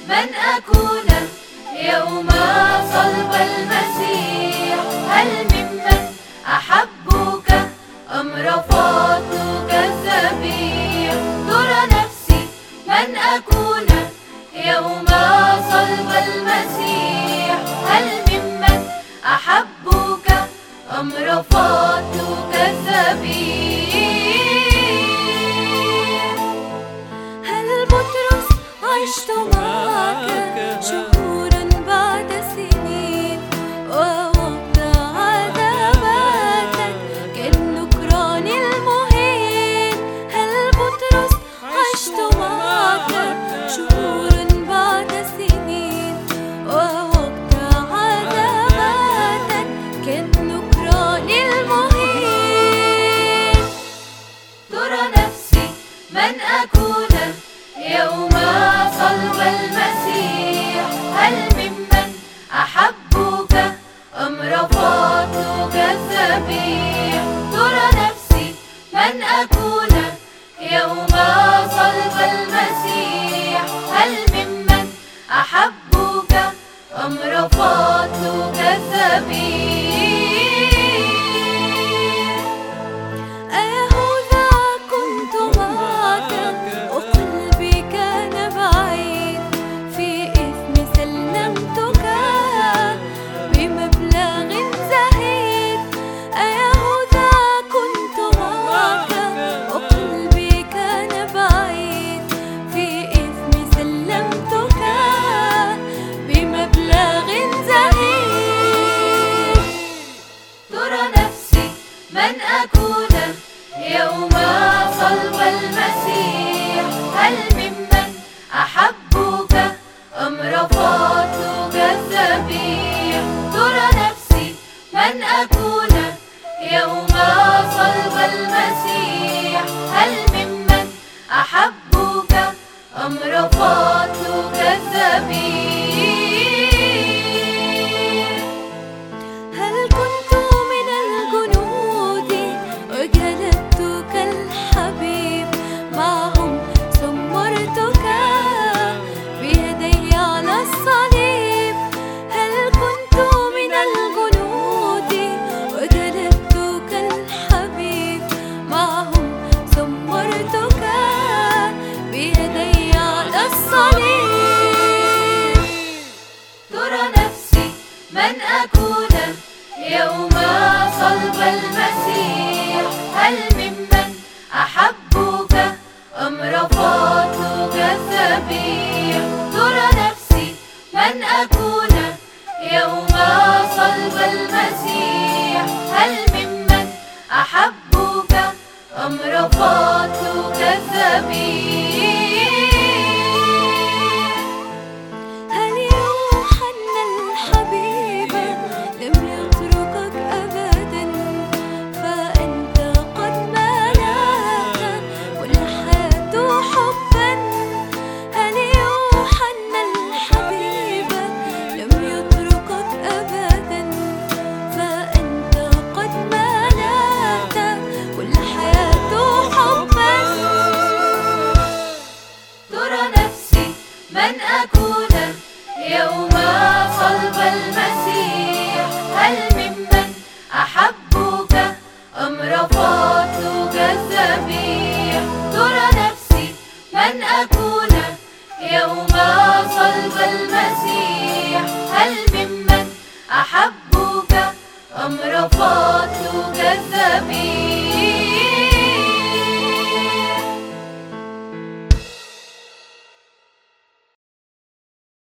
من أكون يوم صلب المسيح؟ هل ممن أحبك أم رفضتك الذبيح؟ ترى نفسي من أكون يوم صلب المسيح؟ هل ممن أحبك أم رفضتك الذبيح؟ هل بطرس عشت معك شهورا بعد سنين، ووقت عذاباتك كالنكران المهين؟ هل بطرس عشت معك شهورا بعد سنين، ووقت عذاباتك كالنكران المهين؟ ترى نفسي من أكون يوم صلب المسيح؟ هل ممن أحبك أم رفضتك الذبيح؟ ترى نفسي من أكون يوم صلب المسيح؟ هل ممن أحبك أم رفضتك الذبيح؟ أيهوذا كنت معك وقلبي كان بعيد، في إثم سلمتك بمبلغ زهيد. أيهوذا كنت معك وقلبي كان بعيد، في إثم سلمتك بمبلغ زهيد. ترى نفسي من أكون يوم صلب المسيح؟ هل ممن أحبك أم رفضتك الذبيح؟ ترى نفسي من أكون يوم صلب المسيح؟ هل ممن أحبك أم رفضتك الذبيح؟ هل كنت من الجنود وجلدت كالحبيب، معهم سمرتك بيدي على الصليب؟ هل كنت من الجنود وجلدت كالحبيب، معهم سمرتك بيدي على الصليب؟ ترى نفسي من أكون يوم صلب المسيح؟ هل ممن أحبك أم رفضتك الذبيح؟ ترى نفسي من أكون يوم صلب المسيح؟ هل ممن أحبك أم رفضتك الذبيح؟ هل يوحنا الحبيب لم يتركك أبدا، فأنت قد ملكت كل حياته حبا؟ هل يوحنا الحبيب لم يتركك أبدا، فأنت قد ملكت كل حياته حبا؟ ترى نفسي من أكون يوم صلب المسيح؟ هل ممن أحبك أم رفضتك الذبيح؟ ترى نفسي من أكون يوم صلب المسيح؟ هل ممن أحبك أم رفضتك الذبيح؟